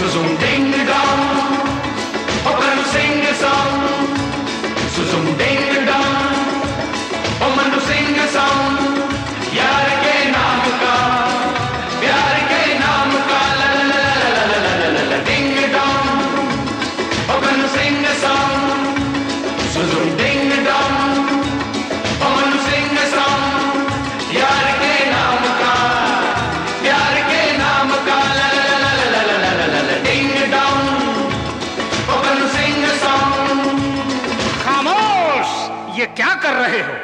zoom ding dong, oh Manu sing a song. Zoom ding dong, oh Manu sing a song. यार के नाम का, प्यार के नाम का, ला ला ला ला ला ला ला ding dong, oh Manu sing a song. Zoom ding dong, oh Manu sing a song. यार के नाम का, प्यार के नाम का, ला ला ला ला ला ला ला ला ding dong, oh Manu sing a song. खामोश, ये क्या कर रहे हो?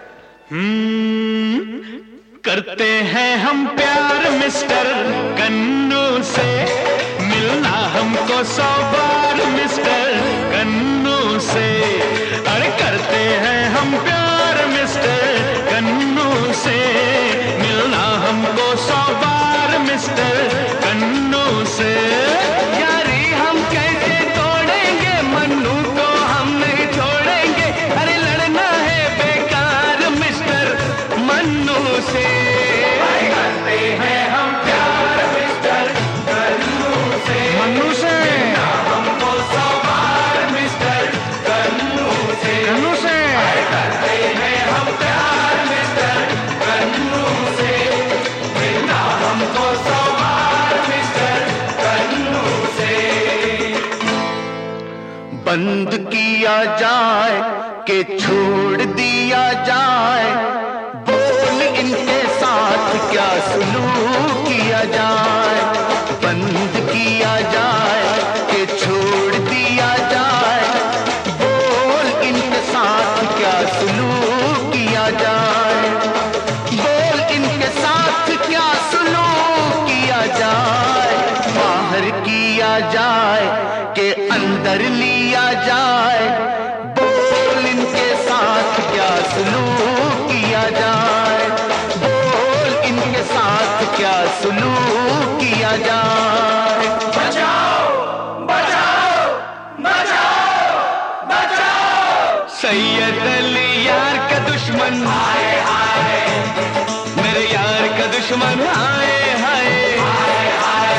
करते हैं हम प्यार मिस्टर कन्नू से, मिलना हमको 100 बार मिस्टर कन्नू से। अरे करते हैं हम प्यार मिस्टर कन्नू से, मिलना हमको 100 बार मिस्टर कन्नू से। यारी हम कैसे तोड़ेंगे, मन्नू को हम नहीं छोड़ेंगे। अरे लड़ना है बेकार मिस्टर मन्नू से। करते हैं हम प्यार मिस्टर कन्नू से, मन्नू से, हमको 100 बार मिस्टर कन्नू से। कन्नू से। करते हैं हम प्यार मिस्टर कन्नू से, मिलना हमको 100 बार मिस्टर कन्नू से। बंद किया जाए कि छोड़ दिया जाए, बोल इनके साथ क्या सुलूक किया जाए। बंद किया जाए कि छोड़ दिया जाए, बोल इनके साथ क्या सुलूक किया जाए। बोल इनके साथ क्या सुलूक किया जाए। बाहर किया जाए कि अंदर लिया जाए, बोल इनके साथ क्या सुलूक किया जाए। बोल इनके साथ क्या सुलूक किया जाए। बचाओ बचाओ बचाओ बचाओ। सैयद अली यार का दुश्मन, हाय हाय मेरे यार का दुश्मन, हाय हाय हाय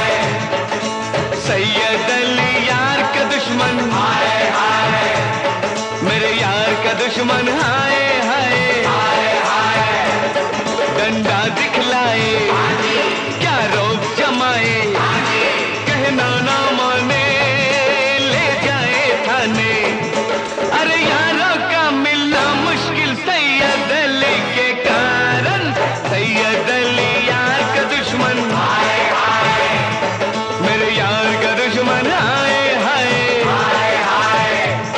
सैयद अली यार का दुश्मन, हाय हाय मेरे यार का दुश्मन, हाय हाय हाय। डंडा दिखलाए क्या रोक जमाए, कहना ना माने ले जाए थाने। अरे यारों का मिलना मुश्किल सैयद अली के कारण। सैयद अली यार का दुश्मन, हाय हाय मेरे यार का दुश्मन, हाय हाय हाय।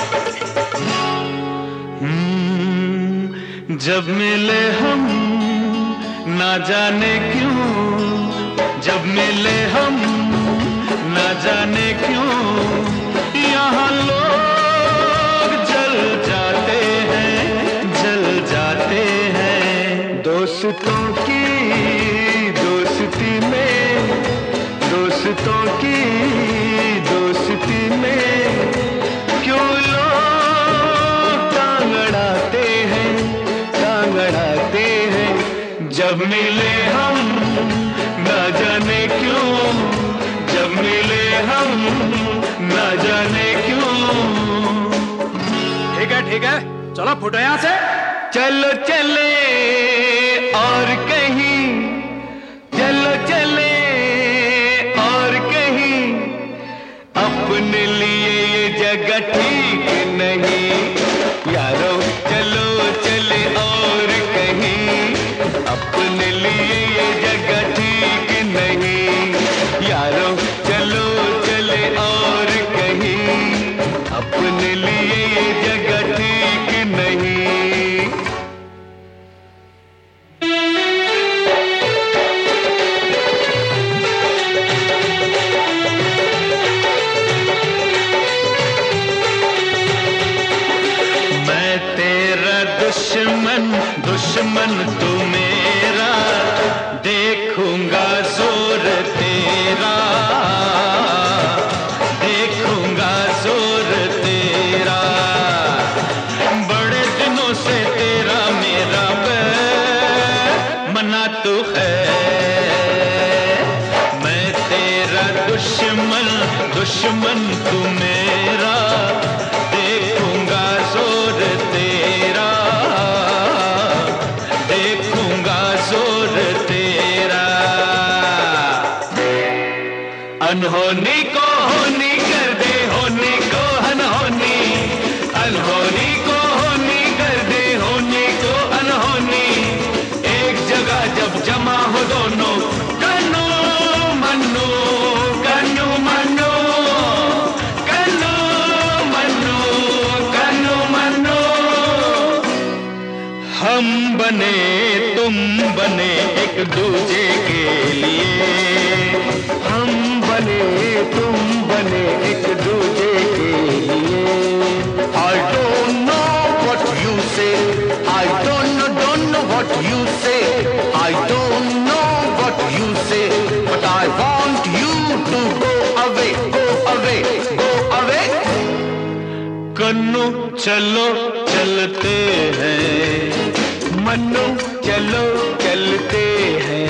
जब मिले हम ना जाने क्यों, जब मिले हम ना जाने क्यों, यहाँ लोग जल जाते हैं, जल जाते हैं। दोस्तों की दोस्ती में, दोस्तों की दोस्ती में क्यों लोग टांग अड़ाते हैं, टांग अड़ाते हैं। जब मिले हम ना जाने क्यों, जब मिले हम ना जाने क्यों। ठीक है, चलो फुटो यहाँ से। चलो चले और कहीं, चलो चले और कहीं, अपने लिए ये जगह ठीक नहीं। यारो चलो चले और कहीं, अपने लिए ये जगह ठीक नहीं। यारो चलो चले और कहीं, अपने लिए ये जगह ठीक नहीं। दुश्मन दुश्मन तू मेरा, देखूंगा जोर तेरा, देखूंगा जोर तेरा। बड़े दिनों से तेरा मेरा बैर मना तो है, मैं तेरा दुश्मन दुश्मन तू मेरा, देखूंगा जोर तेरा, देखूंगा जोर तेरा। अनहोनी को होनी कर दे, होनी को अनहोनी, अनहोनी को होनी कर दे, होनी को अनहोनी। एक जगह जब जमा हो दोनों, कन्नू मन्नू, कन्नू मन्नू, कन्नू मन्नू, कन्नू मन्नू। हम बने तुम बने एक दूजे के लिए, हम बने तुम बने एक दूजे के लिए। I don't know what you say, I don't know what you say, I don't know what you say, but I want you to go away, go away, go away. कन्नू चलो चलते हैं, मन्नू चलो चलते हैं,